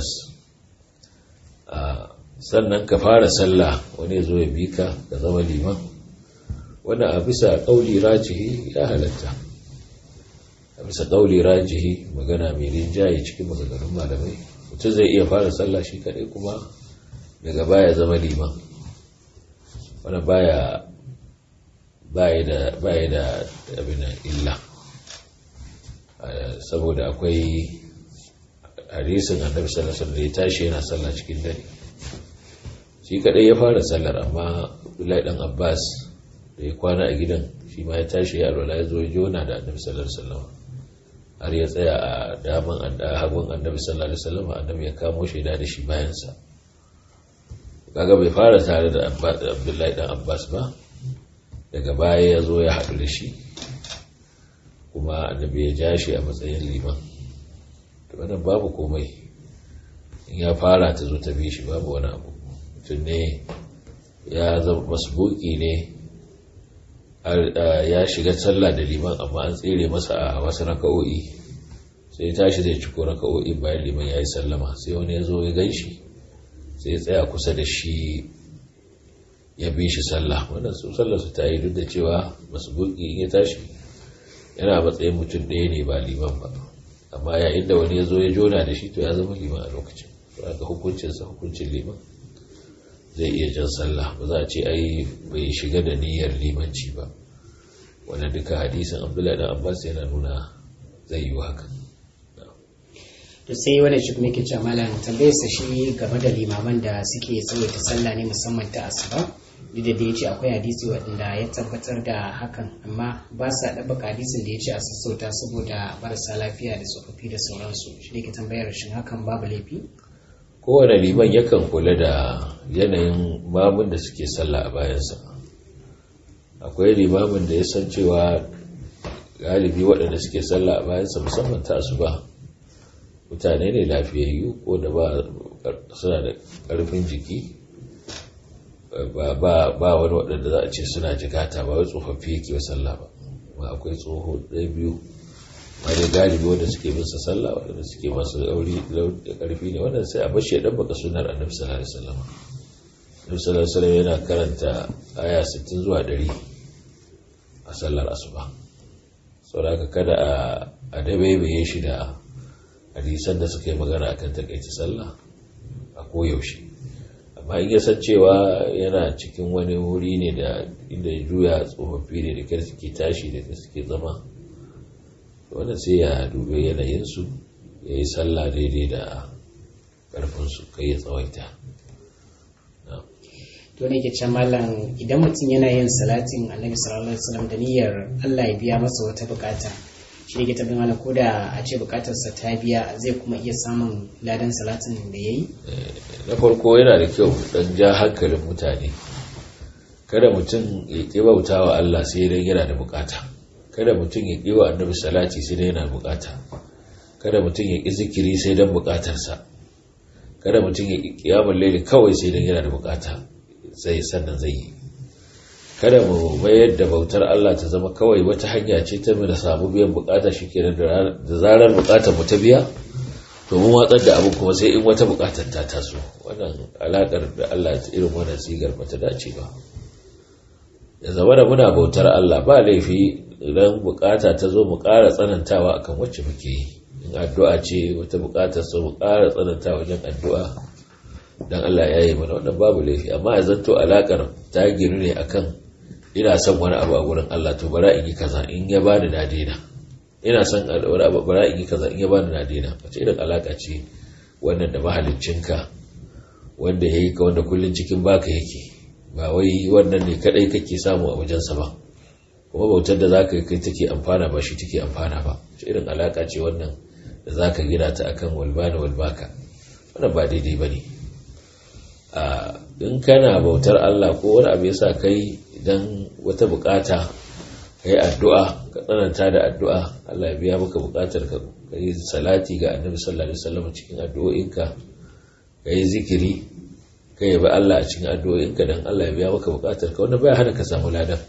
a sannan ka fara sallah wani zo ya bi ka ka zama liman wanda a bisa ƙauli rajihi ya halatta a bisa ƙauli rajihi magana mai rinjaye cikin maganganun malamai mutum zai iya fara sallah shi kaɗai kuma daga baya zama liman wanda baya baya da baya da abin illa saboda akwai hadisin annabi sallallahu alaihi wasallam da ya tashi yana sallah cikin dare shi kadai ya fara sallar amma Abdullahi dan Abbas da ya kwana a gidan shi ma ya tashi ya alwala ya zo ya jona da Annabi sallallahu alaihi wasallam har ya tsaya a daman hagun Annabi sallallahu alaihi wasallam Annabi ya kamo shi da shi bayan sa kaga bai fara tare da Abdullahi dan Abbas ba daga baya ya zo ya haɗu da shi kuma Annabi ya ja shi a matsayin liman to wannan babu komai in ya fara ta zo ta bi shi babu wani abu mutum ne ya zama masbuki ne ya shiga sallah da liman amma an tsere masa a wasu raka'o'i sai tashi zai ciko raka'o'i bayan liman ya yi sallama sai wani ya zo ya gan shi sai ya tsaya kusa da shi ya bi shi sallah wannan su sallar su ta yi duk da cewa masbuki ya tashi yana matsayin mutum ɗaya ne ba liman ba amma yayin da wani ya zo ya jona da shi to ya zama liman a lokacin ga hukuncinsa hukuncin liman zai iya jan sallah ba za a ce ai bai shiga da niyyar limanci ba wanda duka hadisin Abdullahi dan Abbas yana nuna zai yi haka to sai wanda shi kuma yake cewa malam tambayar sa shi game da limaman da suke tsawaita sallah ne musamman ta asuba duk da yace akwai hadisi wanda ya tabbatar da hakan amma ba sa dabbaka hadisin da yace a sassauta saboda marasa lafiya da tsofaffi da sauransu shi ne ke tambayar shin hakan babu laifi kowane liman yakan kula da yanayin mamun da suke sallah a bayansa akwai limamin da ya san cewa galibi waɗanda suke sallah a bayansa musamman ta asuba mutane ne lafiyayyu ko da ba suna da ƙarfin jiki ba wani waɗanda za a ce suna jigata ba wai tsofaffi yake wa sallah ba ma akwai tsoho ɗaya biyu wani galibi wanda suke bin sa sallah wanda suke masu aure da karfi ne wannan sai a bashi ya dabbaka sunnar Annabi sallallahu alaihi wasallam Annabi sallallahu alaihi wasallam yana karanta aya sittin zuwa ɗari a sallar asuba saboda kada a a dabaibaye shi da hadisan da suka yi magana akan takaice sallah a koyaushe amma in ya san cewa yana cikin wani wuri ne da inda ya juya tsofaffi ne da kyar suke tashi da suke zama wanda sai ya dube yanayinsu ya yi sallah daidai da ƙarfinsu kai ya tsawaita to ne ke can malam idan mutum yana yin salatin annabi sallallahu alaihi wasallam da niyyar Allah ya biya masa wata bukata shi ne ke tabbin mana ko da a ce bukatarsa ta biya zai kuma iya samun ladan salatin da ya yi. Na farko yana da kyau dan ja hankalin mutane, kada mutum ya ƙi bauta wa Allah sai dai yana da bukata, kada mutum ya ƙi wa annabi salati sai dai yana da bukata, kada mutum ya ƙi zikiri sai dan bukatarsa, kada mutum ya ƙi ƙiyamul layli kawai sai dan yana da bukata sai sannan zai yi. Kada mu bayar da bautar Allah ta zama kawai wata hanya ce ta mu da samu biyan bukata shikenan da zarar bukatar mu ta biya to mun watsar da abu kuma sai in wata bukatar ta taso. Wannan alakar da Allah ta irin wannan sigar ba ta dace ba. Ya zama da muna bautar Allah ba laifi idan bukata ta zo mu ƙara tsanantawa akan wacce muke yi. In addu'a ce wata bukatar so mu ƙara tsanantawa wajen addu'a dan Allah ya yi mana, wannan babu laifi, amma a zanto alakar ta giru ne akan ina son wani abu a gurin Allah to bara in yi kaza in ya bani na daina, ina son wani abu bara in yi kaza in ya bani na daina. Wace irin alaka ce wannan da mahaliccinka wanda yayi ka, wanda kullun cikin baka yake, ba wai wannan ne kadai kake samu a wajensa ba, kuma bautar da zaka kai take amfana ba shi take amfana ba. Wace irin alaka ce wannan da zaka gina ta akan walbana walbaka? Wannan ba daidai bane. a in kana bautar Allah ko wani abu yasa kai idan wata bukata kai addu'a ka tsananta da addu'a Allah ya biya maka bukatar ka, kai salati ga Annabi sallallahu alaihi wasallam cikin addu'o'inka, kai zikiri, kai yabi Allah a cikin addu'o'inka dan Allah ya biya maka bukatar ka, wanda baya hana ka samu ladan.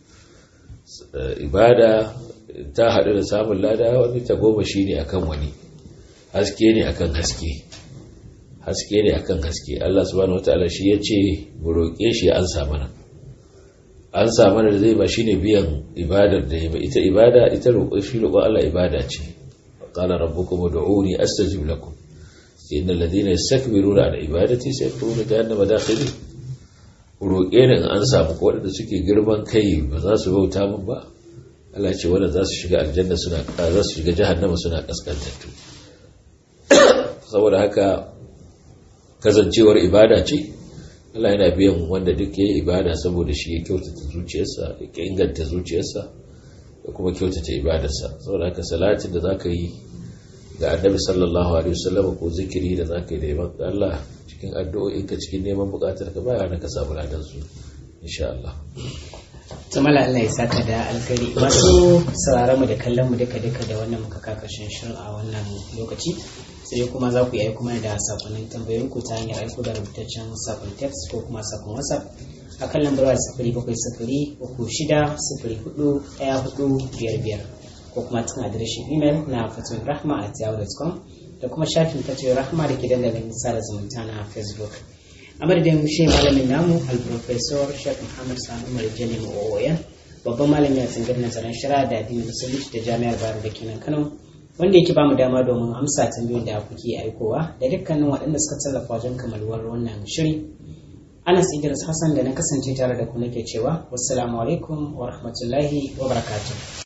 Ibada ta hadu da samun lada wani ta goma shine akan wani, haske ne akan haske, haske ne akan haske. Allah subhanahu wataala shi ya ce mu roƙe shi ya ansa mana, ansa mana da zai ba shine biyan ibadar da ya ba. Ita ibada, ita roƙo shi roƙon Allah ibada ce. Qala rabbukum ud'uni astajib lakum innal ladina yastakbiruna an ibadati sayadkhuluna jahannama dakhirin. Roƙe ne in ansa muku, waɗanda suke girman kai ba za su bauta min ba, Allah ce wanda za su shiga aljanna suna za su shiga jahannama suna kaskantattu. Saboda haka kazancewar ibada ce, Allah yana biyan wanda duk yayi ibada saboda shi ya kyautata zuciyarsa, ya inganta zuciyarsa da kuma kyautata ibadarsa. Saboda haka salatin da zaka yi ga Annabi sallallahu alaihi wasallam ko zikiri da zaka yi da yaban Allah cikin addu'o'inka cikin neman bukatar ka baya hana ka samu ladan su insha Allah. Tamala Allah ya saka da alkhairi. Masu sauraron mu da kallon mu duka duka da wannan muka kakashin shirin a wannan lokaci. Sai kuma za ku yi aiko mana da sakonnin tambayoyin ku ta hanyar aiko da rubutaccen sakon text ko kuma sakon WhatsApp a kan lambar waya sifiri bakwai sifiri uku shida sifiri hudu ɗaya hudu biyar biyar ko kuma tun adireshin email na fatoyin rahma at yahoo dot com da kuma shafin fatoyin rahma da ke dandalin sada zumunta na Facebook. A madadin shi malamin namu al-professor Sheikh Muhammad Sani Umar Jani Owoyan, babban malami a tsangar nazarin shari'a da addinin musulunci da jami'ar Bayero da ke nan Kano, wanda yake ba mu dama domin amsa tambayoyin da kuke aikowa, da dukkanin waɗanda suka tallafa wajen kamaluwar wannan shiri. Anas Idris Hassan da na kasance tare da ku nake cewa wassalamu alaikum wa rahmatullahi wa barakatuh.